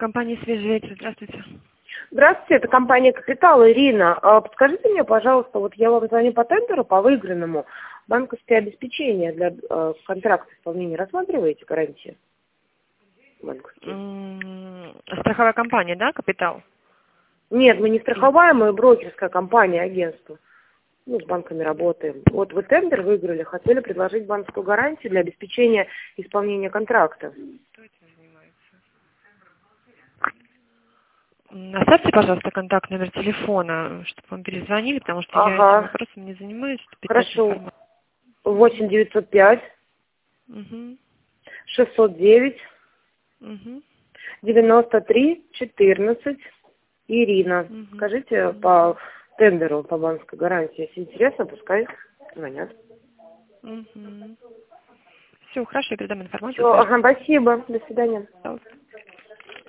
Компания «Свежий ветер». Здравствуйте. Здравствуйте, это компания «Капитал». Ирина, подскажите мне, пожалуйста, вот я вам звоню по тендеру, по выигранному. Банковское обеспечение для контракта исполнения рассматриваете, гарантии? Страховая компания, да, «Капитал»? Нет, мы не страховая, мы брокерская компания, агентство. Ну, с банками работаем. Вот вы тендер выиграли, хотели предложить банковскую гарантию для обеспечения исполнения контракта. Кто этим занимается? Оставьте, пожалуйста, контакт, номер телефона, чтобы вам перезвонили, потому что я этим вопросом не занимаюсь. Хорошо. 8 905 609 93 14. Ирина. Скажите по тендеру, по банковской гарантии. Если интересно, пускай звонят. Все, хорошо, я передам информацию. Все, спасибо. До свидания. Пожалуйста.